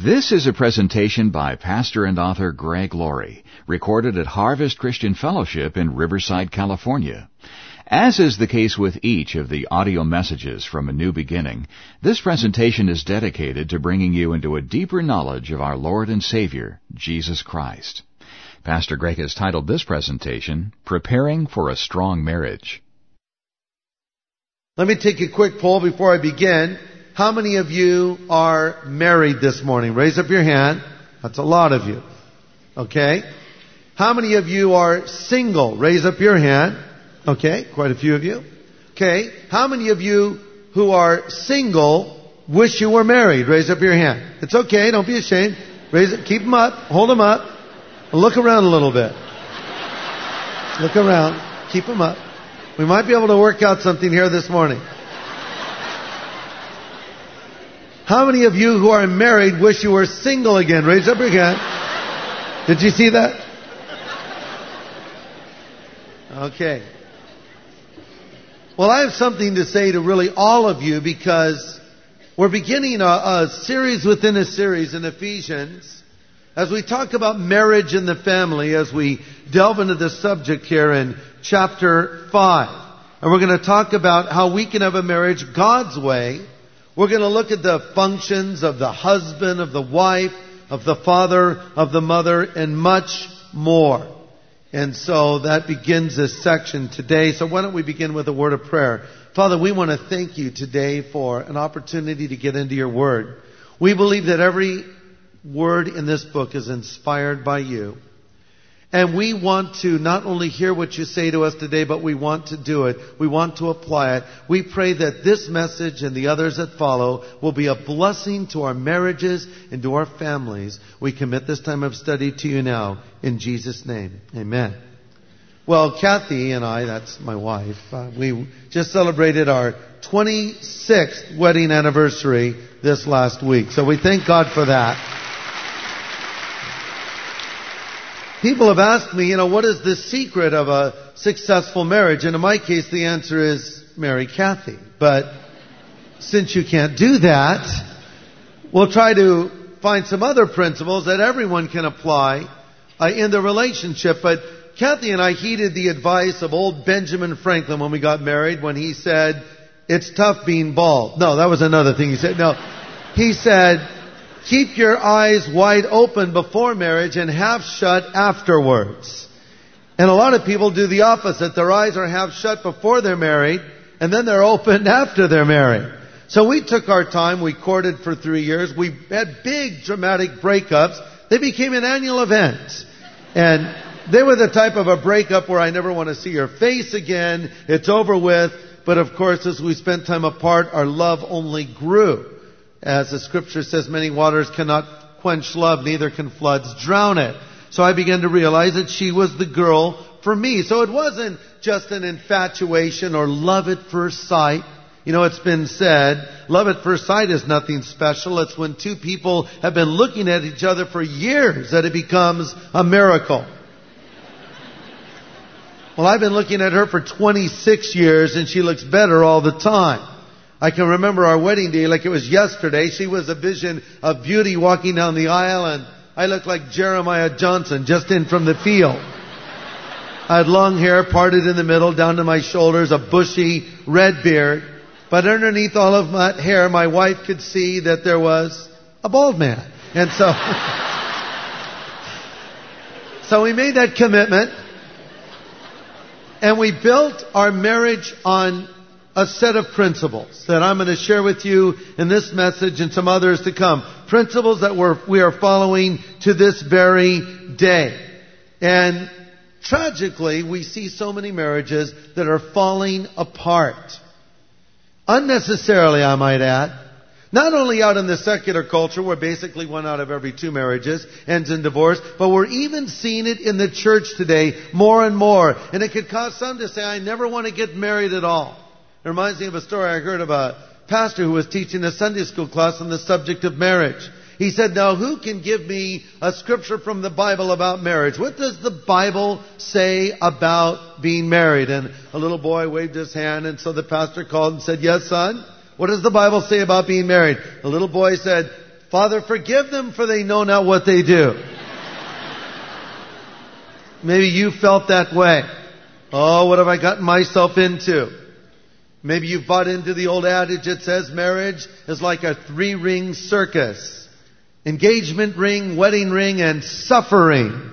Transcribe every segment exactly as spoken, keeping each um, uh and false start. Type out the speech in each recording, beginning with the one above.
This is a presentation by pastor and author Greg Laurie, recorded at Harvest Christian Fellowship in Riverside, California. As is the case with each of the audio messages from A New Beginning, this presentation is dedicated to bringing you into a deeper knowledge of our Lord and Savior, Jesus Christ. Pastor Greg has titled this presentation, Preparing for a Strong Marriage. Let me take a quick poll before I begin. How many of you are married this morning? Raise up your hand. That's a lot of you. Okay. How many of you are single? Raise up your hand. Okay, quite a few of you. Okay. How many of you who are single wish you were married? Raise up your hand. It's okay. Don't be ashamed. Raise it. Keep them up. Hold them up. And look around a little bit. Look around. Keep them up. We might be able to work out something here this morning. How many of you who are married wish you were single again? Raise up your hand. Did you see that? Okay. Well, I have something to say to really all of you because we're beginning a, a series within a series in Ephesians as we talk about marriage and the family, as we delve into the subject here in chapter five. And we're going to talk about how we can have a marriage God's way. We're going to look at the functions of the husband, of the wife, of the father, of the mother, and much more. And so that begins this section today. So why don't we begin with a word of prayer. Father, we want to thank you today for an opportunity to get into your word. We believe that every word in this book is inspired by you. And we want to not only hear what you say to us today, but we want to do it. We want to apply it. We pray that this message and the others that follow will be a blessing to our marriages and to our families. We commit this time of study to you now. In Jesus' name, amen. Well, Kathy and I, that's my wife, uh, we just celebrated our twenty-sixth wedding anniversary this last week. So we thank God for that. People have asked me, you know, what is the secret of a successful marriage? And in my case, the answer is marry Kathy. But since you can't do that, we'll try to find some other principles that everyone can apply uh, in the relationship. But Kathy and I heeded the advice of old Benjamin Franklin when we got married, when he said, it's tough being bald. No, that was another thing he said. No, he said, keep your eyes wide open before marriage and half shut afterwards. And a lot of people do the opposite. Their eyes are half shut before they're married, and then they're opened after they're married. So we took our time. We courted for three years. We had big dramatic breakups. They became an annual event. And they were the type of a breakup where I never want to see your face again. It's over with. But of course, as we spent time apart, our love only grew. As the scripture says, many waters cannot quench love, neither can floods drown it. So I began to realize that she was the girl for me. So it wasn't just an infatuation or love at first sight. You know, it's been said, love at first sight is nothing special. It's when two people have been looking at each other for years that it becomes a miracle. Well, I've been looking at her for twenty-six years and she looks better all the time. I can remember our wedding day like it was yesterday. She was a vision of beauty walking down the aisle, and I looked like Jeremiah Johnson just in from the field. I had long hair parted in the middle down to my shoulders, a bushy red beard. But underneath all of my hair, my wife could see that there was a bald man. And so, so we made that commitment. And we built our marriage on a set of principles that I'm going to share with you in this message and some others to come. Principles that we're, we are following to this very day. And tragically, we see so many marriages that are falling apart. Unnecessarily, I might add. Not only out in the secular culture, where basically one out of every two marriages ends in divorce, but we're even seeing it in the church today more and more. And it could cause some to say, I never want to get married at all. It reminds me of a story I heard of a pastor who was teaching a Sunday school class on the subject of marriage. He said, now who can give me a scripture from the Bible about marriage? What does the Bible say about being married? And a little boy waved his hand, and so the pastor called and said, yes, son, what does the Bible say about being married? The little boy said, Father, forgive them, for they know not what they do. Maybe you felt that way. Oh, what have I gotten myself into? Maybe you've bought into the old adage that says marriage is like a three-ring circus. Engagement ring, wedding ring, and suffering.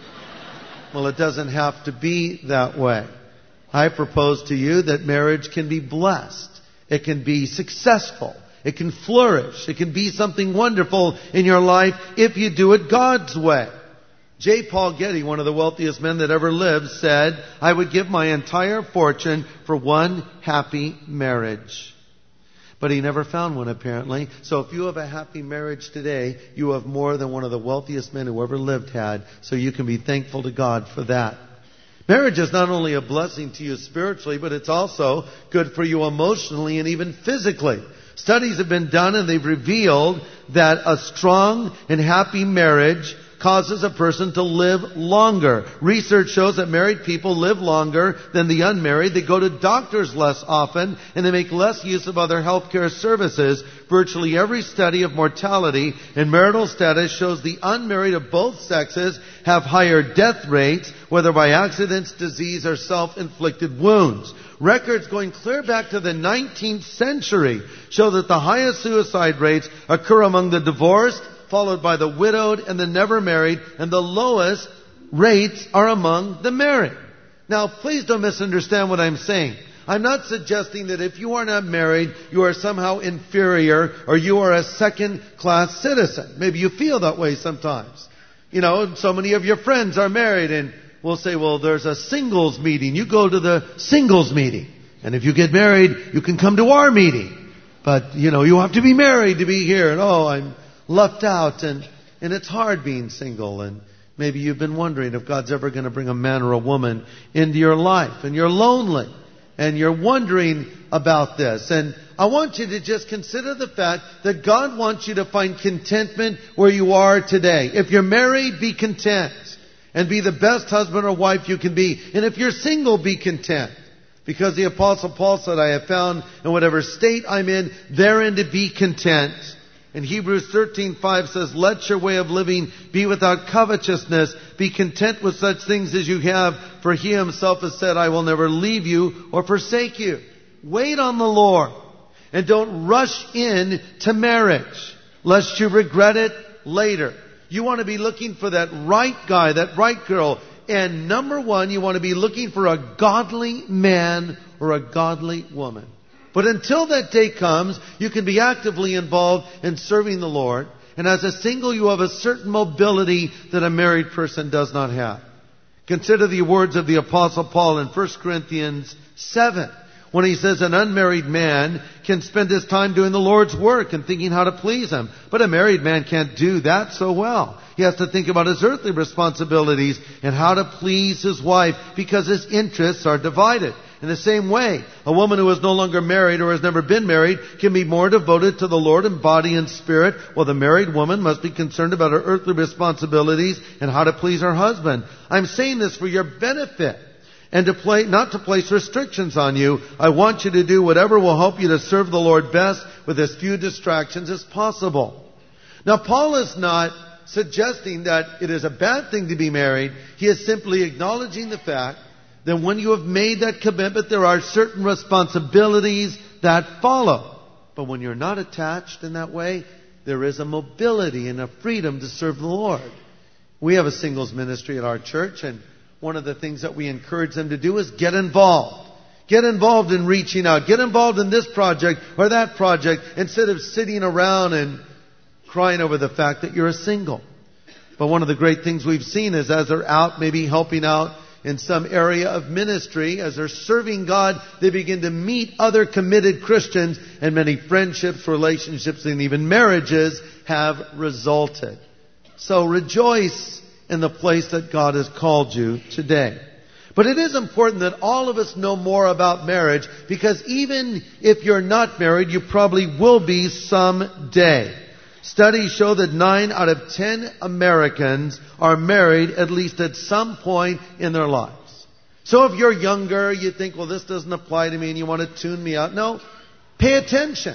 Well, it doesn't have to be that way. I propose to you that marriage can be blessed. It can be successful. It can flourish. It can be something wonderful in your life if you do it God's way. J. Paul Getty, one of the wealthiest men that ever lived, said, I would give my entire fortune for one happy marriage. But he never found one, apparently. So if you have a happy marriage today, you have more than one of the wealthiest men who ever lived had. So you can be thankful to God for that. Marriage is not only a blessing to you spiritually, but it's also good for you emotionally and even physically. Studies have been done and they've revealed that a strong and happy marriage causes a person to live longer. Research shows that married people live longer than the unmarried. They go to doctors less often, and they make less use of other healthcare services. Virtually every study of mortality and marital status shows the unmarried of both sexes have higher death rates, whether by accidents, disease, or self-inflicted wounds. Records going clear back to the nineteenth century show that the highest suicide rates occur among the divorced, followed by the widowed and the never married, and the lowest rates are among the married. Now, please don't misunderstand what I'm saying. I'm not suggesting that if you are not married, you are somehow inferior or you are a second-class citizen. Maybe you feel that way sometimes. You know, so many of your friends are married, and we'll say, well, there's a singles meeting. You go to the singles meeting. And if you get married, you can come to our meeting. But, you know, you have to be married to be here. And, oh, I'm left out, and, and it's hard being single, and maybe you've been wondering if God's ever going to bring a man or a woman into your life, and you're lonely, and you're wondering about this. And I want you to just consider the fact that God wants you to find contentment where you are today. If you're married, be content, and be the best husband or wife you can be. And if you're single, be content. Because the Apostle Paul said, I have found in whatever state I'm in, therein to be content. And Hebrews thirteen five says, let your way of living be without covetousness. Be content with such things as you have, for He Himself has said, I will never leave you or forsake you. Wait on the Lord, and don't rush in to marriage, lest you regret it later. You want to be looking for that right guy, that right girl. And number one, you want to be looking for a godly man or a godly woman. But until that day comes, you can be actively involved in serving the Lord. And as a single, you have a certain mobility that a married person does not have. Consider the words of the Apostle Paul in First Corinthians seven, when he says an unmarried man can spend his time doing the Lord's work and thinking how to please Him. But a married man can't do that so well. He has to think about his earthly responsibilities and how to please his wife, because his interests are divided. In the same way, a woman who is no longer married or has never been married can be more devoted to the Lord in body and spirit, while the married woman must be concerned about her earthly responsibilities and how to please her husband. I'm saying this for your benefit and to play, not to place restrictions on you. I want you to do whatever will help you to serve the Lord best with as few distractions as possible. Now, Paul is not suggesting that it is a bad thing to be married. He is simply acknowledging the fact that when you have made that commitment, there are certain responsibilities that follow. But when you're not attached in that way, there is a mobility and a freedom to serve the Lord. We have a singles ministry at our church, and one of the things that we encourage them to do is get involved. Get involved in reaching out. Get involved in this project or that project, instead of sitting around and crying over the fact that you're a single. But one of the great things we've seen is as they're out, maybe helping out in some area of ministry, as they're serving God, they begin to meet other committed Christians, and many friendships, relationships, and even marriages have resulted. So rejoice in the place that God has called you today. But it is important that all of us know more about marriage, because even if you're not married, you probably will be someday. Studies show that nine out of ten Americans are married at least at some point in their lives. So if you're younger, you think, well, this doesn't apply to me, and you want to tune me out. No, pay attention.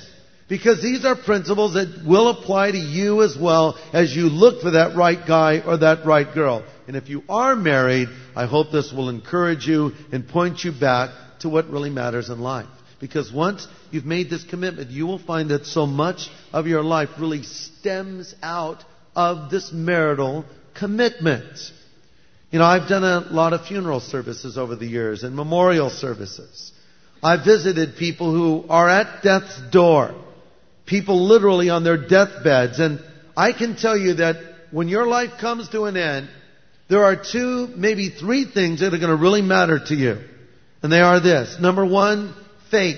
Because these are principles that will apply to you as well as you look for that right guy or that right girl. And if you are married, I hope this will encourage you and point you back to what really matters in life. Because once you've made this commitment, you will find that so much of your life really stems out of this marital commitment. You know, I've done a lot of funeral services over the years and memorial services. I've visited people who are at death's door. People literally on their deathbeds. And I can tell you that when your life comes to an end, there are two, maybe three things that are going to really matter to you. And they are this. Number one, faith.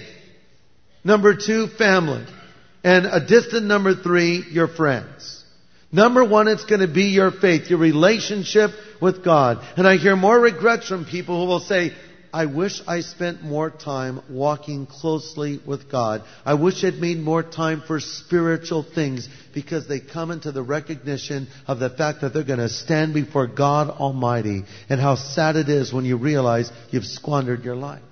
Number two, family. And a distant number three, your friends. Number one, it's going to be your faith, your relationship with God. And I hear more regrets from people who will say, I wish I spent more time walking closely with God. I wish I'd made more time for spiritual things, because they come into the recognition of the fact that they're going to stand before God Almighty, and how sad it is when you realize you've squandered your life.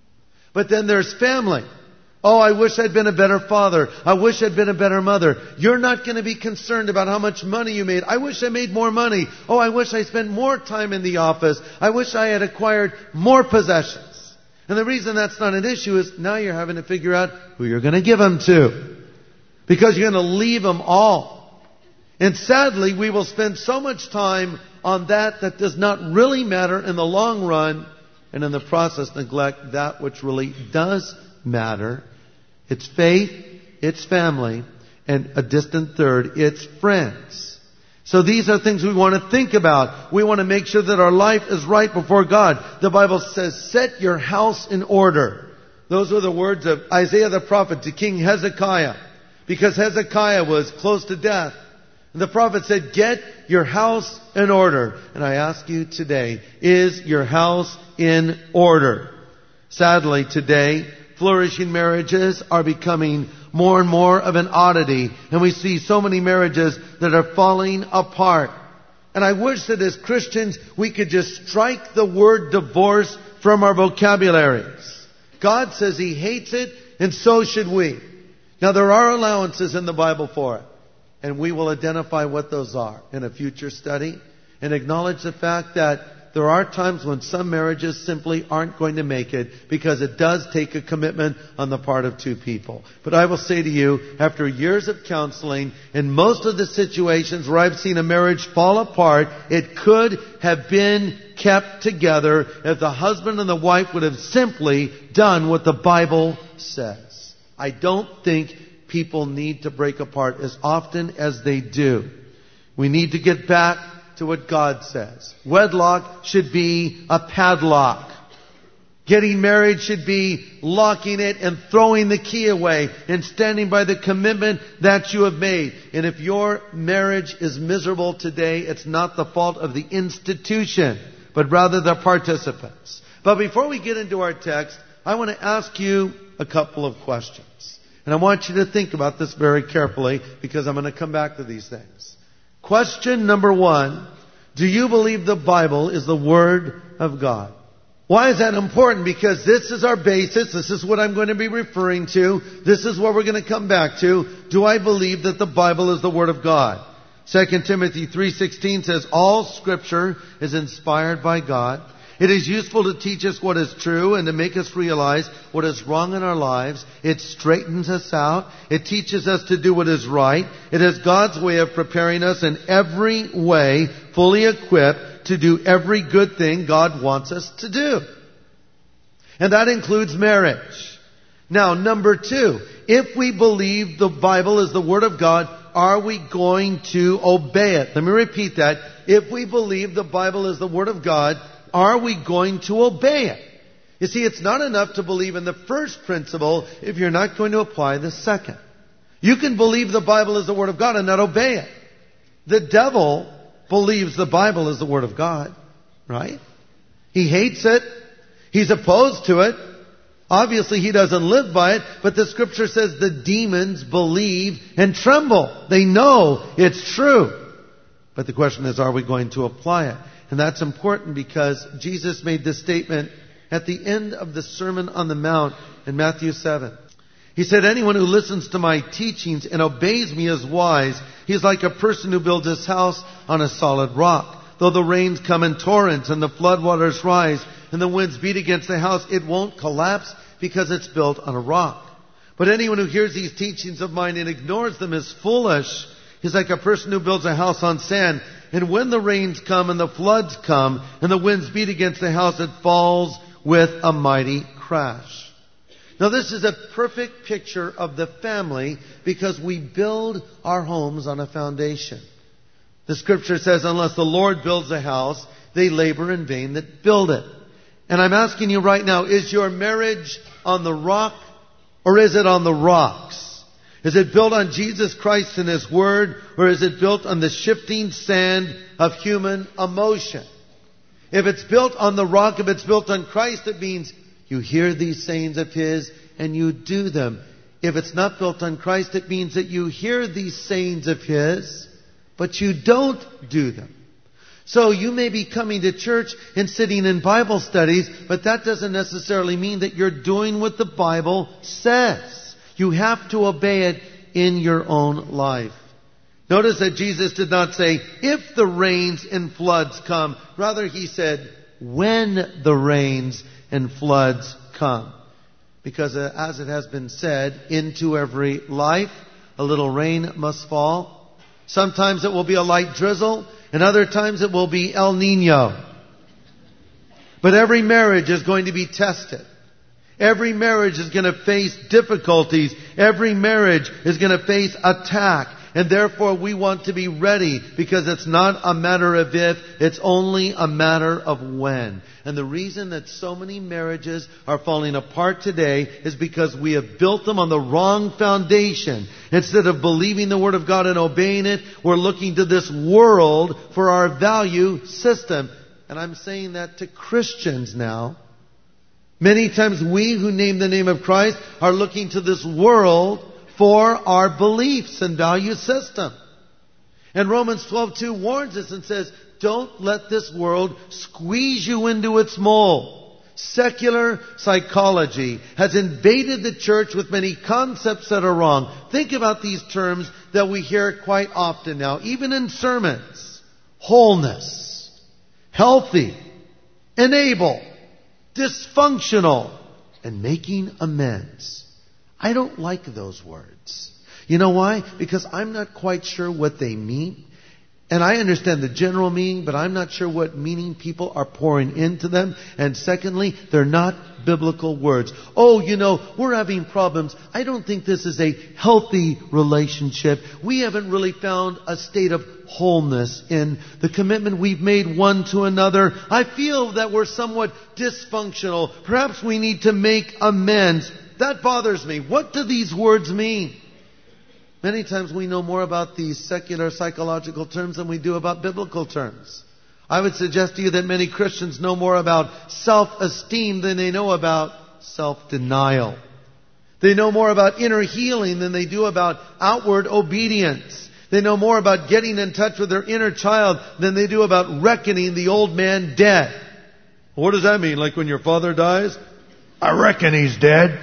But then there's family. Oh, I wish I'd been a better father. I wish I'd been a better mother. You're not going to be concerned about how much money you made. I wish I made more money. Oh, I wish I spent more time in the office. I wish I had acquired more possessions. And the reason that's not an issue is now you're having to figure out who you're going to give them to. Because you're going to leave them all. And sadly, we will spend so much time on that that does not really matter in the long run, and in the process neglect that which really does matter. It's faith, it's family, and a distant third, it's friends. So these are things we want to think about. We want to make sure that our life is right before God. The Bible says, set your house in order. Those were the words of Isaiah the prophet to King Hezekiah, because Hezekiah was close to death. And the prophet said, get your house in order. And I ask you today, is your house in order? Sadly, today, flourishing marriages are becoming more and more of an oddity. And we see so many marriages that are falling apart. And I wish that as Christians, we could just strike the word divorce from our vocabularies. God says He hates it, and so should we. Now, there are allowances in the Bible for it. And we will identify what those are in a future study, and acknowledge the fact that there are times when some marriages simply aren't going to make it, because it does take a commitment on the part of two people. But I will say to you, after years of counseling, in most of the situations where I've seen a marriage fall apart, it could have been kept together if the husband and the wife would have simply done what the Bible says. I don't think people need to break apart as often as they do. We need to get back to what God says. Wedlock should be a padlock. Getting married should be locking it and throwing the key away and standing by the commitment that you have made. And if your marriage is miserable today, it's not the fault of the institution, but rather the participants. But before we get into our text, I want to ask you a couple of questions. And I want you to think about this very carefully, because I'm going to come back to these things. Question number one, do you believe the Bible is the Word of God? Why is that important? Because this is our basis. This is what I'm going to be referring to. This is what we're going to come back to. Do I believe that the Bible is the Word of God? Second Timothy three sixteen says, all Scripture is inspired by God. It is useful to teach us what is true and to make us realize what is wrong in our lives. It straightens us out. It teaches us to do what is right. It is God's way of preparing us in every way, fully equipped to do every good thing God wants us to do. And that includes marriage. Now, number two, if we believe the Bible is the Word of God, are we going to obey it? Let me repeat that. If we believe the Bible is the Word of God, are we going to obey it? You see, it's not enough to believe in the first principle if you're not going to apply the second. You can believe the Bible is the Word of God and not obey it. The devil believes the Bible is the Word of God, right? He hates it. He's opposed to it. Obviously, he doesn't live by it, but the Scripture says the demons believe and tremble. They know it's true. But the question is, are we going to apply it? And that's important because Jesus made this statement at the end of the Sermon on the Mount in Matthew seven. He said, anyone who listens to my teachings and obeys me is wise. He's like a person who builds his house on a solid rock. Though the rains come in torrents and the floodwaters rise and the winds beat against the house, it won't collapse because it's built on a rock. But anyone who hears these teachings of mine and ignores them is foolish. He's like a person who builds a house on sand. And when the rains come and the floods come and the winds beat against the house, it falls with a mighty crash. Now this is a perfect picture of the family because we build our homes on a foundation. The scripture says, unless the Lord builds a house, they labor in vain that build it. And I'm asking you right now, is your marriage on the rock or is it on the rocks? Is it built on Jesus Christ and His Word, or is it built on the shifting sand of human emotion? If it's built on the rock, if it's built on Christ, it means you hear these sayings of His and you do them. If it's not built on Christ, it means that you hear these sayings of His, but you don't do them. So you may be coming to church and sitting in Bible studies, but that doesn't necessarily mean that you're doing what the Bible says. You have to obey it in your own life. Notice that Jesus did not say, if the rains and floods come. Rather, He said, when the rains and floods come. Because uh, as it has been said, into every life, a little rain must fall. Sometimes it will be a light drizzle, and other times it will be El Nino. But every marriage is going to be tested. Every marriage is going to face difficulties. Every marriage is going to face attack. And therefore we want to be ready, because it's not a matter of if, it's only a matter of when. And the reason that so many marriages are falling apart today is because we have built them on the wrong foundation. Instead of believing the Word of God and obeying it, we're looking to this world for our value system. And I'm saying that to Christians now. Many times we who name the name of Christ are looking to this world for our beliefs and value system. And Romans twelve two warns us and says, don't let this world squeeze you into its mold. Secular psychology has invaded the church with many concepts that are wrong. Think about these terms that we hear quite often now, even in sermons. Wholeness, healthy, enable, dysfunctional, and making amends. I don't like those words. You know why? Because I'm not quite sure what they mean. And I understand the general meaning, but I'm not sure what meaning people are pouring into them. And secondly, they're not biblical words. Oh, you know, we're having problems. I don't think this is a healthy relationship. We haven't really found a state of wholeness in the commitment we've made one to another. I feel that we're somewhat dysfunctional. Perhaps we need to make amends. That bothers me. What do these words mean? Many times we know more about these secular psychological terms than we do about biblical terms. I would suggest to you that many Christians know more about self-esteem than they know about self-denial. They know more about inner healing than they do about outward obedience. They know more about getting in touch with their inner child than they do about reckoning the old man dead. What does that mean? Like when your father dies? I reckon he's dead.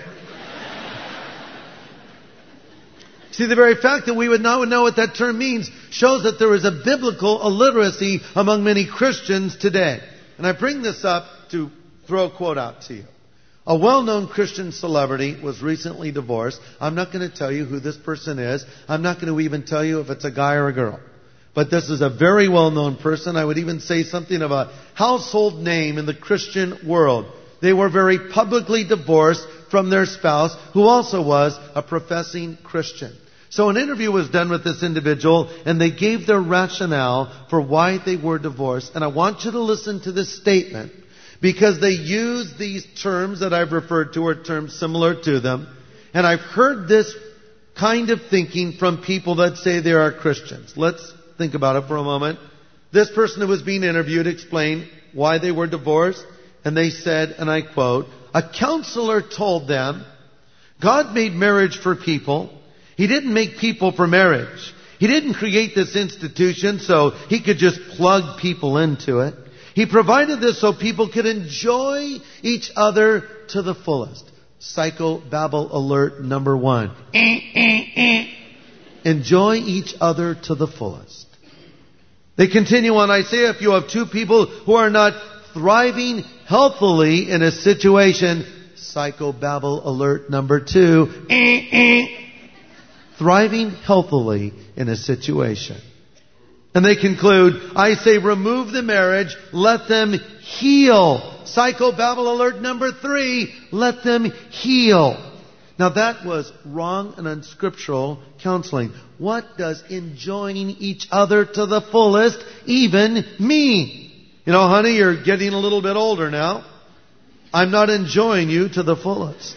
See, the very fact that we would not know what that term means shows that there is a biblical illiteracy among many Christians today. And I bring this up to throw a quote out to you. A well-known Christian celebrity was recently divorced. I'm not going to tell you who this person is. I'm not going to even tell you if it's a guy or a girl. But this is a very well-known person. I would even say something of a household name in the Christian world. They were very publicly divorced from their spouse, who also was a professing Christian. So an interview was done with this individual, and they gave their rationale for why they were divorced. And I want you to listen to this statement, because they use these terms that I've referred to, or terms similar to them. And I've heard this kind of thinking from people that say they are Christians. Let's think about it for a moment. This person who was being interviewed explained why they were divorced. And they said, and I quote, a counselor told them, God made marriage for people. He didn't make people for marriage. He didn't create this institution so He could just plug people into it. He provided this so people could enjoy each other to the fullest. Psychobabble alert number one. Enjoy each other to the fullest. They continue on, I say, if you have two people who are not thriving healthily in a situation, psychobabble alert number two, thriving healthily in a situation. And they conclude, I say remove the marriage, let them heal. Psychobabble alert number three, let them heal. Now that was wrong and unscriptural counseling. What does enjoying each other to the fullest even mean? You know, honey, you're getting a little bit older now. I'm not enjoying you to the fullest.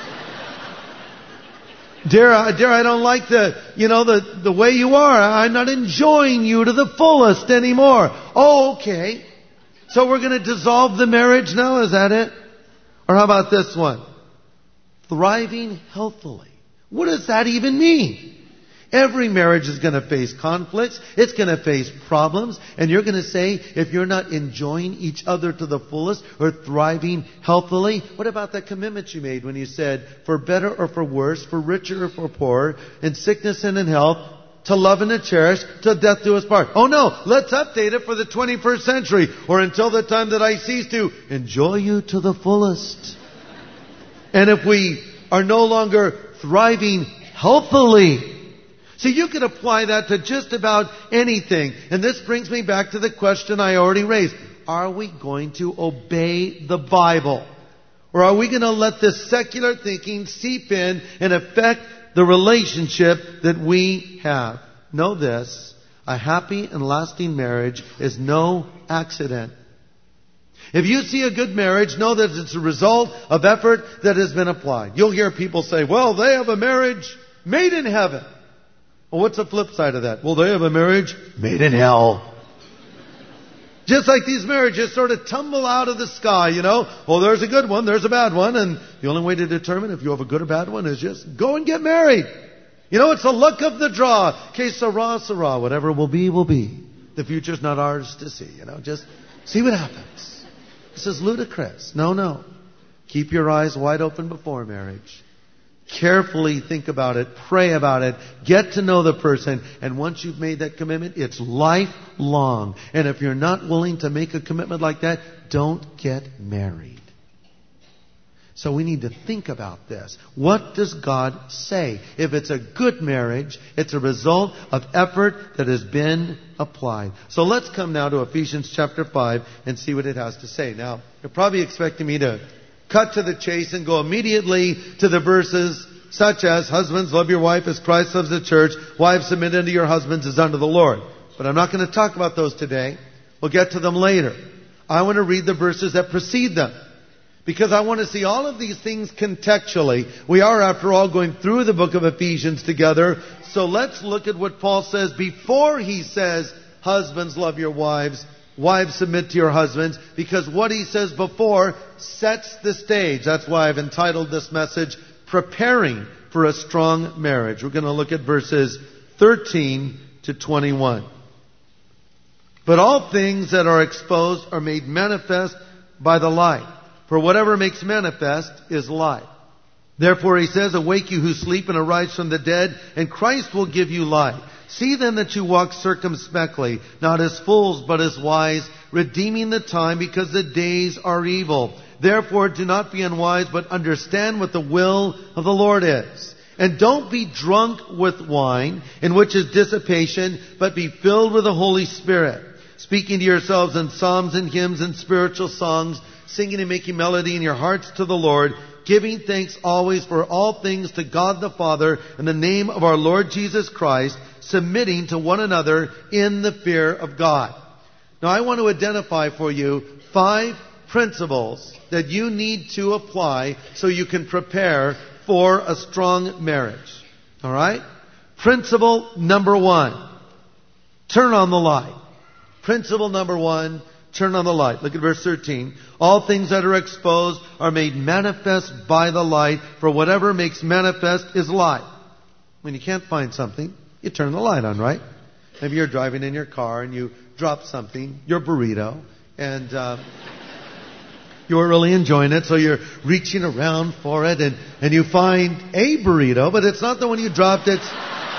Dear, dear, I don't like the, you know, the, the way you are. I'm not enjoying you to the fullest anymore. Oh, okay. So we're going to dissolve the marriage now? Is that it? Or how about this one? Thriving healthily. What does that even mean? Every marriage is going to face conflicts. It's going to face problems. And you're going to say, if you're not enjoying each other to the fullest or thriving healthily, what about that commitment you made when you said, for better or for worse, for richer or for poorer, in sickness and in health, to love and to cherish, till death do us part. Oh no, let's update it for the twenty-first century, or until the time that I cease to enjoy you to the fullest. And if we are no longer thriving healthily, see, you could apply that to just about anything. And this brings me back to the question I already raised. Are we going to obey the Bible? Or are we going to let this secular thinking seep in and affect the relationship that we have? Know this, a happy and lasting marriage is no accident. If you see a good marriage, know that it's a result of effort that has been applied. You'll hear people say, well, they have a marriage made in heaven. Well, what's the flip side of that? Well, they have a marriage made in hell. Just like these marriages sort of tumble out of the sky, you know. Well, there's a good one, there's a bad one, and the only way to determine if you have a good or bad one is just go and get married. You know, it's a luck of the draw. Que sera, sera. Whatever will be, will be. The future's not ours to see, you know. Just see what happens. This is ludicrous. No, no. Keep your eyes wide open before marriage. Carefully think about it. Pray about it. Get to know the person. And once you've made that commitment, it's lifelong. And if you're not willing to make a commitment like that, don't get married. So we need to think about this. What does God say? If it's a good marriage, it's a result of effort that has been applied. So let's come now to Ephesians chapter five and see what it has to say. Now, you're probably expecting me to cut to the chase and go immediately to the verses such as, husbands, love your wife as Christ loves the church. Wives, submit unto your husbands as unto the Lord. But I'm not going to talk about those today. We'll get to them later. I want to read the verses that precede them, because I want to see all of these things contextually. We are, after all, going through the book of Ephesians together. So let's look at what Paul says before he says, husbands, love your wives. Wives, submit to your husbands. Because what he says before sets the stage. That's why I've entitled this message, Preparing for a Strong Marriage. We're going to look at verses thirteen to twenty-one. But all things that are exposed are made manifest by the light. For whatever makes manifest is light. Therefore he says, awake you who sleep and arise from the dead, and Christ will give you light. See then that you walk circumspectly, not as fools, but as wise, redeeming the time, because the days are evil. Therefore do not be unwise, but understand what the will of the Lord is. And don't be drunk with wine, in which is dissipation, but be filled with the Holy Spirit, speaking to yourselves in psalms and hymns and spiritual songs, singing and making melody in your hearts to the Lord, giving thanks always for all things to God the Father in the name of our Lord Jesus Christ, submitting to one another in the fear of God. Now I want to identify for you five principles that you need to apply so you can prepare for a strong marriage. All right? Principle number one, turn on the light. Principle number one, turn on the light. Look at verse thirteen. All things that are exposed are made manifest by the light, for whatever makes manifest is light. When you can't find something, you turn the light on, right? Maybe you're driving in your car and you drop something, your burrito, and uh, You were really enjoying it, so you're reaching around for it, and, and you find a burrito, but it's not the one you dropped. It's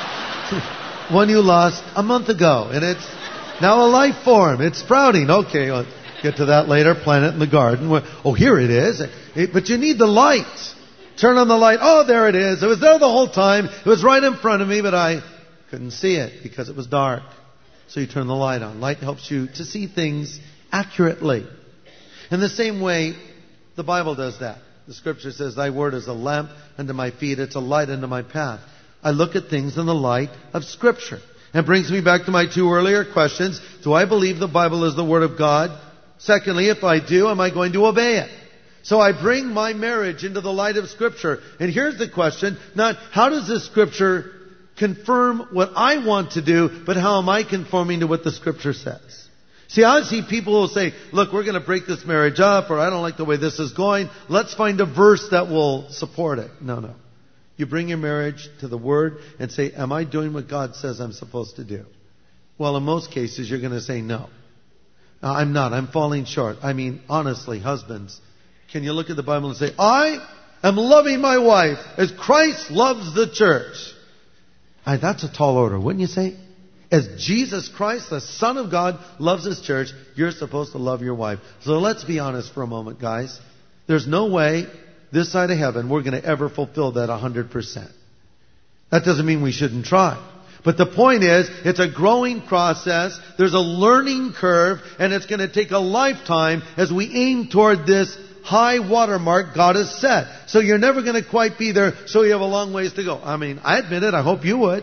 one you lost a month ago, and it's now a life form. It's sprouting. Okay, I'll get to that later. Plant it in the garden. Oh, here it is. It, but you need the light. Turn on the light. Oh, there it is. It was there the whole time. It was right in front of me, but I couldn't see it because it was dark. So you turn the light on. Light helps you to see things accurately. In the same way, the Bible does that. The Scripture says, Thy word is a lamp unto my feet. It's a light unto my path. I look at things in the light of Scripture. And brings me back to my two earlier questions. Do I believe the Bible is the Word of God? Secondly, if I do, am I going to obey it? So I bring my marriage into the light of Scripture. And here's the question, not how does this Scripture confirm what I want to do, but how am I conforming to what the Scripture says? See, I see people who will say, look, we're going to break this marriage up, or I don't like the way this is going. Let's find a verse that will support it. No, no. You bring your marriage to the Word and say, am I doing what God says I'm supposed to do? Well, in most cases, you're going to say no. No, I'm not. I'm falling short. I mean, honestly, husbands, can you look at the Bible and say, I am loving my wife as Christ loves the church? Aye, that's a tall order, wouldn't you say? As Jesus Christ, the Son of God, loves His church, you're supposed to love your wife. So let's be honest for a moment, guys. There's no way this side of heaven we're going to ever fulfill that one hundred percent. That doesn't mean we shouldn't try. But the point is, it's a growing process. There's a learning curve, and it's going to take a lifetime as we aim toward this high watermark God has set. So you're never going to quite be there, so you have a long ways to go. I mean, I admit it. I hope you would.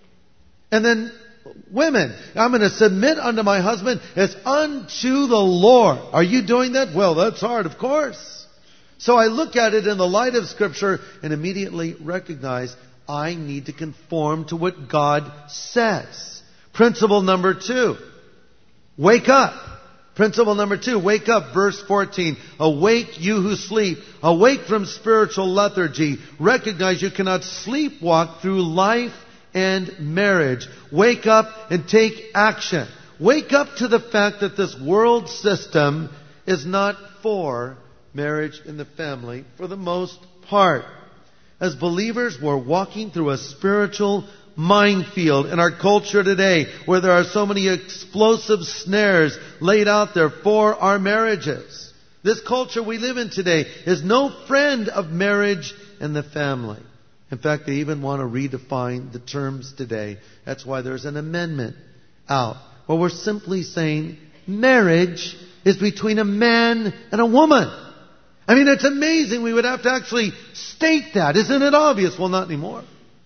And then women, I'm going to submit unto my husband as unto the Lord. Are you doing that? Well, that's hard, of course. So I look at it in the light of Scripture and immediately recognize I need to conform to what God says. Principle number two, wake up. Principle number two, wake up, verse fourteen. Awake, you who sleep. Awake from spiritual lethargy. Recognize you cannot sleepwalk through life and marriage. Wake up and take action. Wake up to the fact that this world system is not for marriage and the family for the most part. As believers, we're walking through a spiritual minefield in our culture today where there are so many explosive snares laid out there for our marriages. This culture we live in today is no friend of marriage and the family. In fact, they even want to redefine the terms today. That's why there's an amendment out. Well, we're simply saying marriage is between a man and a woman. I mean, it's amazing we would have to actually state that. Isn't it obvious? Well, not anymore.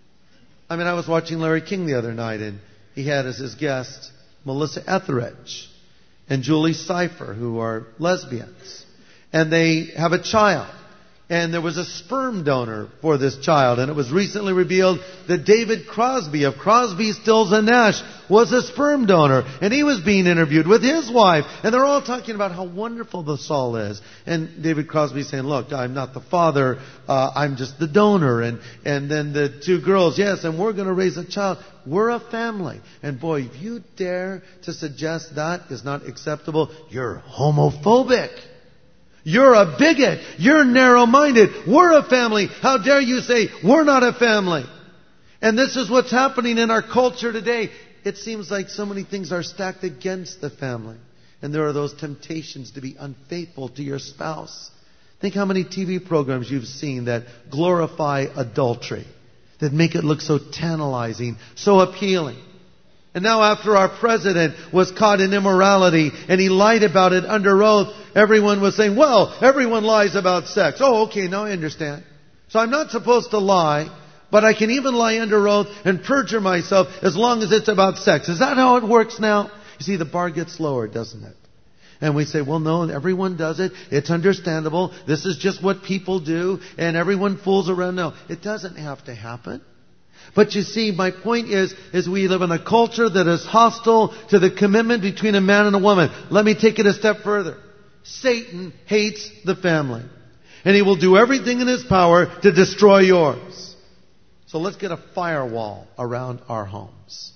I mean, I was watching Larry King the other night, and he had as his guest Melissa Etheridge and Julie Cypher, who are lesbians. And they have a child. And there was a sperm donor for this child. And it was recently revealed that David Crosby of Crosby, Stills and Nash was a sperm donor. And he was being interviewed with his wife. And they're all talking about how wonderful this all is. And David Crosby saying, look, I'm not the father. Uh, I'm just the donor. And, and then the two girls, yes, and we're going to raise a child. We're a family. And boy, if you dare to suggest that is not acceptable, you're homophobic. You're a bigot. You're narrow-minded. We're a family. How dare you say we're not a family? And this is what's happening in our culture today. It seems like so many things are stacked against the family. And there are those temptations to be unfaithful to your spouse. Think how many T V programs you've seen that glorify adultery, that make it look so tantalizing, so appealing. And now after our president was caught in immorality and he lied about it under oath, everyone was saying, well, everyone lies about sex. Oh, okay, now I understand. So I'm not supposed to lie, but I can even lie under oath and perjure myself as long as it's about sex. Is that how it works now? You see, the bar gets lower, doesn't it? And we say, well, no, everyone does it. It's understandable. This is just what people do. And everyone fools around. No, it doesn't have to happen. But you see, my point is, is we live in a culture that is hostile to the commitment between a man and a woman. Let me take it a step further. Satan hates the family. And he will do everything in his power to destroy yours. So let's get a firewall around our homes.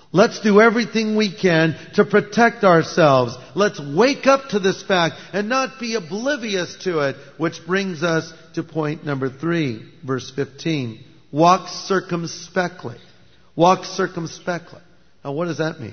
Let's do everything we can to protect ourselves. Let's wake up to this fact and not be oblivious to it, which brings us to point number three, verse fifteen. Walk circumspectly. Walk circumspectly. Now, what does that mean?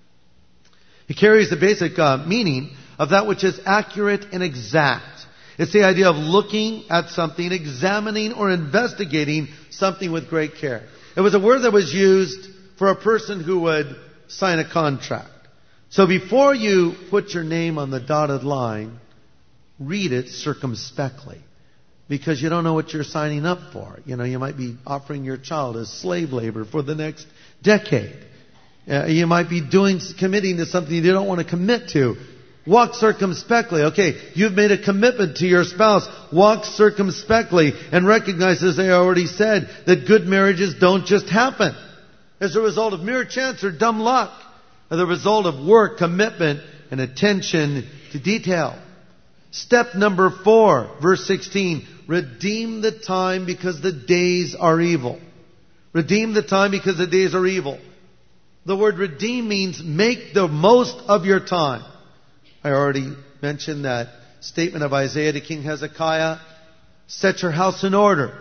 It carries the basic uh, meaning of that which is accurate and exact. It's the idea of looking at something, examining or investigating something with great care. It was a word that was used for a person who would sign a contract. So before you put your name on the dotted line, read it circumspectly. Because you don't know what you're signing up for. You know, you might be offering your child as slave labor for the next decade. Uh, you might be doing, committing to something you don't want to commit to. Walk circumspectly. Okay, you've made a commitment to your spouse. Walk circumspectly and recognize, as I already said, that good marriages don't just happen as a result of mere chance or dumb luck, or the result of work, commitment, and attention to detail. Step number four, verse sixteen. Redeem the time because the days are evil. Redeem the time because the days are evil. The word redeem means make the most of your time. I already mentioned that statement of Isaiah to King Hezekiah. Set your house in order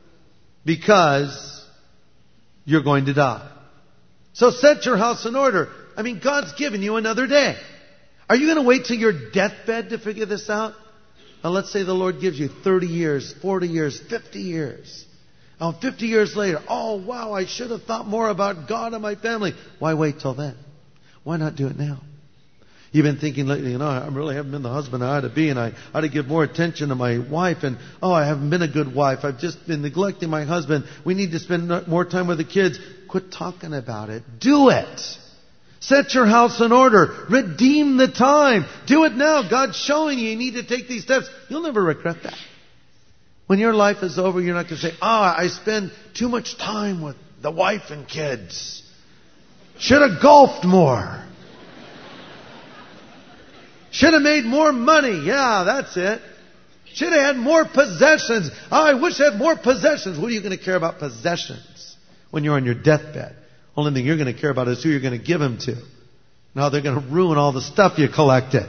because you're going to die. So set your house in order. I mean, God's given you another day. Are you going to wait till your deathbed to figure this out? Now let's say the Lord gives you thirty years, forty years, fifty years. Now fifty years later, oh wow, I should have thought more about God and my family. Why wait till then? Why not do it now? You've been thinking lately, you know, I really haven't been the husband I ought to be, and I ought to give more attention to my wife, and oh, I haven't been a good wife. I've just been neglecting my husband. We need to spend more time with the kids. Quit talking about it. Do it. Set your house in order. Redeem the time. Do it now. God's showing you you need to take these steps. You'll never regret that. When your life is over, you're not going to say, ah, I spend too much time with the wife and kids. Should have golfed more. Should have made more money. Yeah, that's it. Should have had more possessions. Oh, I wish I had more possessions. What are you going to care about possessions when you're on your deathbed? Only thing you're going to care about is who you're going to give them to. Now they're going to ruin all the stuff you collected.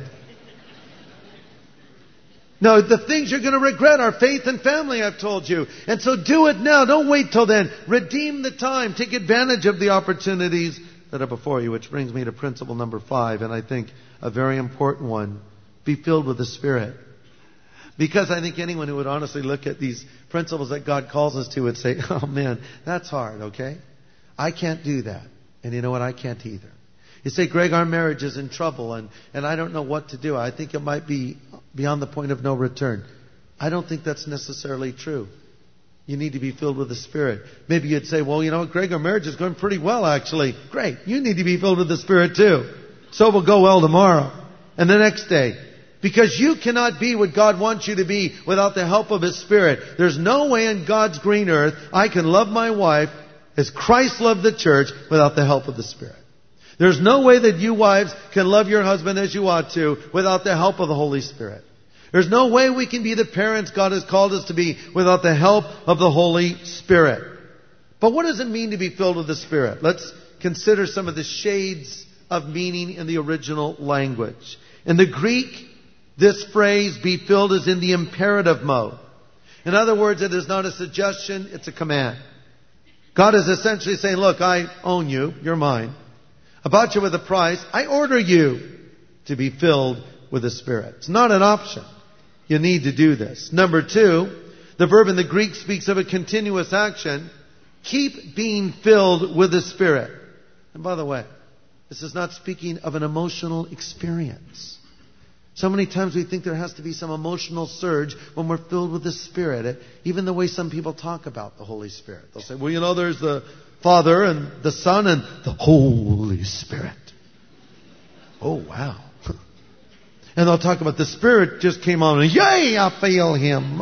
No, the things you're going to regret are faith and family, I've told you. And so do it now. Don't wait till then. Redeem the time. Take advantage of the opportunities that are before you. Which brings me to principle number five, and I think a very important one. Be filled with the Spirit. Because I think anyone who would honestly look at these principles that God calls us to would say, oh man, that's hard, okay? I can't do that. And you know what? I can't either. You say, Greg, our marriage is in trouble and, and I don't know what to do. I think it might be beyond the point of no return. I don't think that's necessarily true. You need to be filled with the Spirit. Maybe you'd say, well, you know what, Greg, our marriage is going pretty well, actually. Great. You need to be filled with the Spirit too. So it will go well tomorrow and the next day. Because you cannot be what God wants you to be without the help of His Spirit. There's no way in God's green earth I can love my wife as Christ loved the church without the help of the Spirit. There's no way that you wives can love your husband as you ought to without the help of the Holy Spirit. There's no way we can be the parents God has called us to be without the help of the Holy Spirit. But what does it mean to be filled with the Spirit? Let's consider some of the shades of meaning in the original language. In the Greek, this phrase, be filled, is in the imperative mode. In other words, it is not a suggestion, it's a command. God is essentially saying, look, I own you, you're mine. I bought you with a price. I order you to be filled with the Spirit. It's not an option. You need to do this. Number two, the verb in the Greek speaks of a continuous action. Keep being filled with the Spirit. And by the way, this is not speaking of an emotional experience. So many times we think there has to be some emotional surge when we're filled with the Spirit. It, even the way some people talk about the Holy Spirit. They'll say, well, you know, there's the Father and the Son and the Holy Spirit. Oh, wow. And they'll talk about the Spirit just came on and, yay, I feel Him.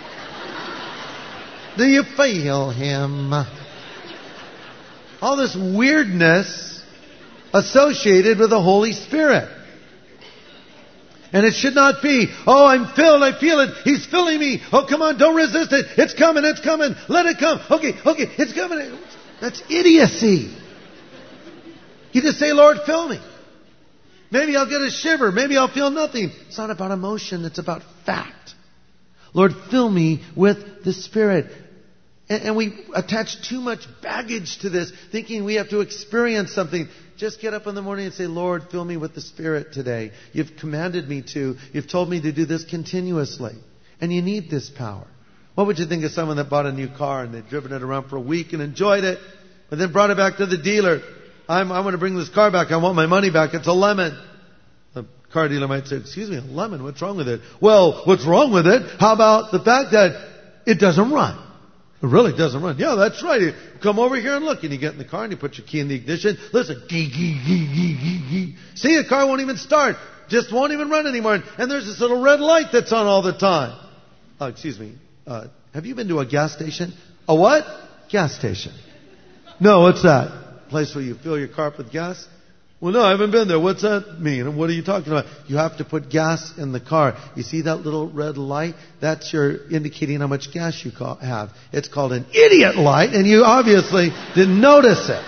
Do you feel Him? All this weirdness associated with the Holy Spirit. And it should not be, oh, I'm filled, I feel it, He's filling me. Oh, come on, don't resist it. It's coming, it's coming. Let it come. Okay, okay, it's coming. That's idiocy. You just say, Lord, fill me. Maybe I'll get a shiver. Maybe I'll feel nothing. It's not about emotion. It's about fact. Lord, fill me with the Spirit. And, and we attach too much baggage to this, thinking we have to experience something. Just get up in the morning and say, Lord, fill me with the Spirit today. You've commanded me to. You've told me to do this continuously. And you need this power. What would you think of someone that bought a new car and they'd driven it around for a week and enjoyed it, but then brought it back to the dealer? I'm, I'm going to bring this car back. I want my money back. It's a lemon. The car dealer might say, excuse me, a lemon? What's wrong with it? Well, what's wrong with it? How about the fact that it doesn't run? It really doesn't run. Yeah, that's right. You come over here and look. And you get in the car and you put your key in the ignition. Listen. Gee, gee, gee, gee, gee, gee. See, the car won't even start. Just won't even run anymore. And there's this little red light that's on all the time. Oh, excuse me. Uh, have you been to a gas station? A what? Gas station. No, what's that? Place where you fill your car up with gas? Well, no, I haven't been there. What's that mean? And what are you talking about? You have to put gas in the car. You see that little red light? That's your indicating how much gas you call, have. It's called an idiot light, and you obviously didn't notice it.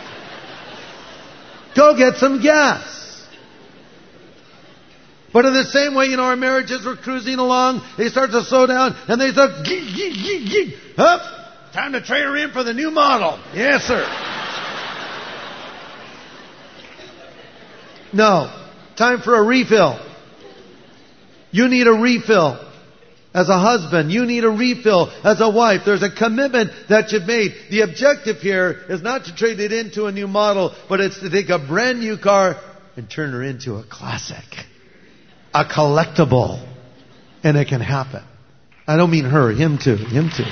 Go get some gas. But in the same way, you know, our marriages were cruising along. They start to slow down, and they start, gee, gee, gee, gee. Up. Time to trade her in for the new model. Yes, sir. No. Time for a refill. You need a refill. As a husband, you need a refill. As a wife, there's a commitment that you've made. The objective here is not to trade it into a new model, but it's to take a brand new car and turn her into a classic. A collectible. And it can happen. I don't mean her, him too. Him too.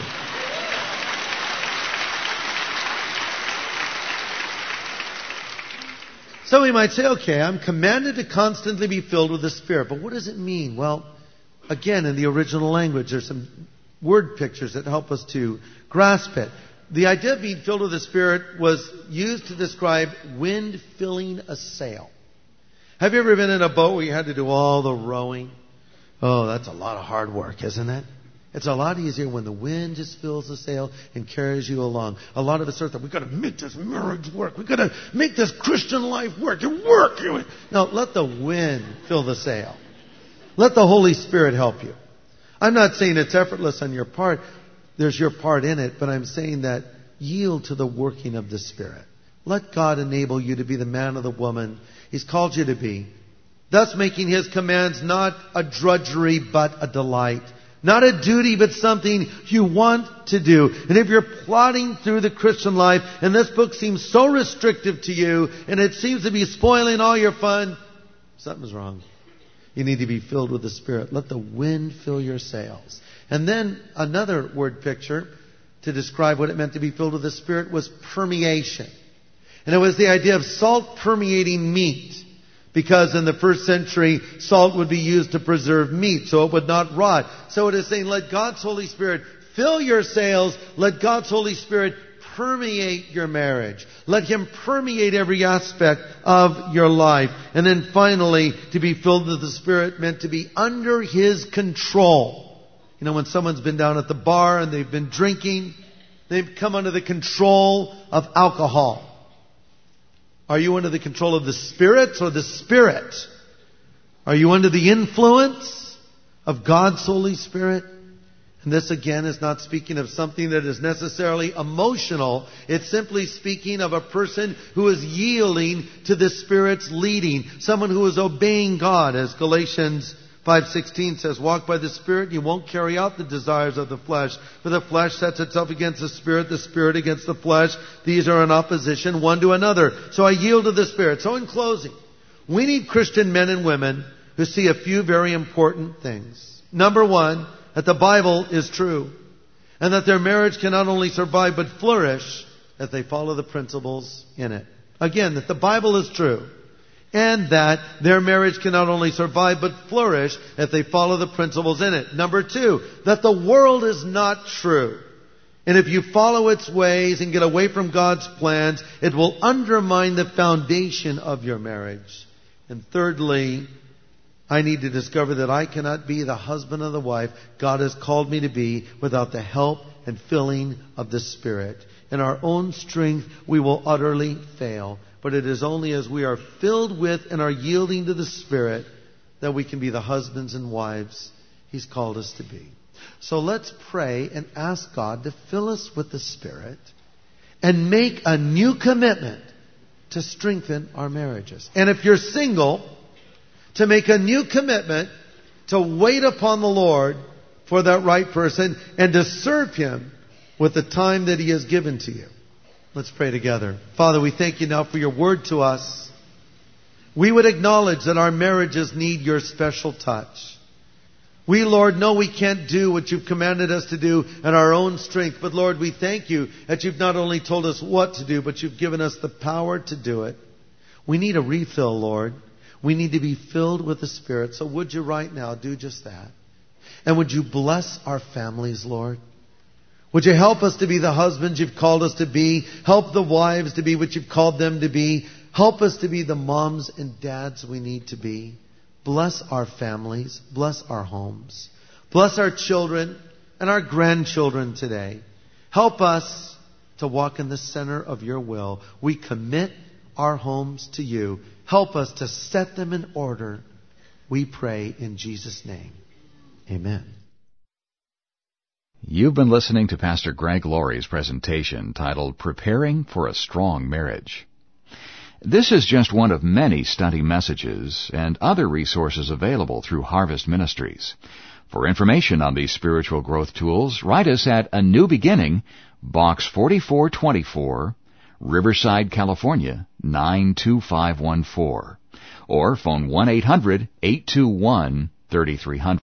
So we might say, okay, I'm commanded to constantly be filled with the Spirit. But what does it mean? Well, again, in the original language, there's some word pictures that help us to grasp it. The idea of being filled with the Spirit was used to describe wind filling a sail. Have you ever been in a boat where you had to do all the rowing? Oh, that's a lot of hard work, isn't it? It's a lot easier when the wind just fills the sail and carries you along. A lot of us are thinking, we've got to make this marriage work. We've got to make this Christian life work. You work. You... No, let the wind fill the sail. Let the Holy Spirit help you. I'm not saying it's effortless on your part. There's your part in it. But I'm saying that yield to the working of the Spirit. Let God enable you to be the man or the woman He's called you to be. Thus making His commands not a drudgery but a delight. Not a duty, but something you want to do. And if you're plodding through the Christian life, and this book seems so restrictive to you, and it seems to be spoiling all your fun, something's wrong. You need to be filled with the Spirit. Let the wind fill your sails. And then another word picture to describe what it meant to be filled with the Spirit was permeation. And it was the idea of salt permeating meat. Because in the first century, salt would be used to preserve meat, so it would not rot. So it is saying, let God's Holy Spirit fill your sails. Let God's Holy Spirit permeate your marriage. Let Him permeate every aspect of your life. And then finally, to be filled with the Spirit meant to be under His control. You know, when someone's been down at the bar and they've been drinking, they've come under the control of alcohol. Are you under the control of the Spirit or the Spirit? Are you under the influence of God's Holy Spirit? And this again is not speaking of something that is necessarily emotional. It's simply speaking of a person who is yielding to the Spirit's leading. Someone who is obeying God, as Galatians five sixteen says, walk by the Spirit, you won't carry out the desires of the flesh. For the flesh sets itself against the Spirit, the Spirit against the flesh. These are in opposition one to another. So I yield to the Spirit. So in closing, we need Christian men and women who see a few very important things. Number one, that the Bible is true. And that their marriage can not only survive but flourish if they follow the principles in it. Again, that the Bible is true. And that their marriage can not only survive but flourish if they follow the principles in it. Number two, that the world is not true. And if you follow its ways and get away from God's plans, it will undermine the foundation of your marriage. And thirdly, I need to discover that I cannot be the husband of the wife God has called me to be without the help and filling of the Spirit. In our own strength, we will utterly fail. but it is only as we are filled with and are yielding to the Spirit that we can be the husbands and wives He's called us to be. So let's pray and ask God to fill us with the Spirit and make a new commitment to strengthen our marriages. And if you're single, to make a new commitment to wait upon the Lord for that right person and to serve Him with the time that He has given to you. Let's pray together. Father, we thank You now for Your word to us. We would acknowledge that our marriages need Your special touch. We, Lord, know we can't do what You've commanded us to do in our own strength. But, Lord, we thank You that You've not only told us what to do, but You've given us the power to do it. We need a refill, Lord. We need to be filled with the Spirit. So would You right now do just that? And would You bless our families, Lord? Would You help us to be the husbands You've called us to be? Help the wives to be what You've called them to be. Help us to be the moms and dads we need to be. Bless our families. Bless our homes. Bless our children and our grandchildren today. Help us to walk in the center of Your will. We commit our homes to You. Help us to set them in order. We pray in Jesus' name. Amen. You've been listening to Pastor Greg Laurie's presentation titled Preparing for a Strong Marriage. This is just one of many study messages and other resources available through Harvest Ministries. For information on these spiritual growth tools, write us at A New Beginning, Box forty-four twenty-four, Riverside, California, nine two five one four, or phone one eight hundred eight two one three three zero zero.